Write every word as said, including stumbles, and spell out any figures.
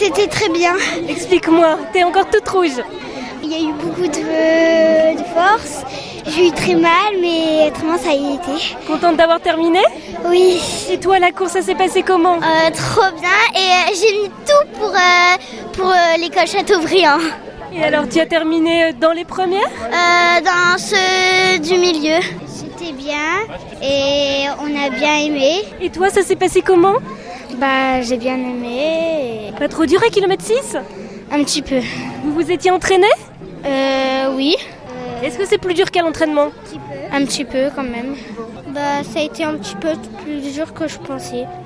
C'était très bien. Explique-moi, t'es encore toute rouge. Il y a eu beaucoup de, de force. J'ai eu très mal, mais autrement ça y était. Contente d'avoir terminé ? Oui. Et toi, la course, ça s'est passé comment ? euh, Trop bien. Et euh, j'ai mis tout pour, euh, pour euh, l'école Chateaubriand. Et alors, tu as terminé dans les premières ? euh, Dans ceux du milieu. C'était bien et on a bien aimé. Et toi, ça s'est passé comment ? Bah, j'ai bien aimé. Pas trop dur à kilomètre six ? Un petit peu. Vous vous étiez entraîné ? Euh, oui. Est-ce que c'est plus dur qu'à l'entraînement ? Un petit peu quand même. Bah, ça a été un petit peu plus dur que je pensais.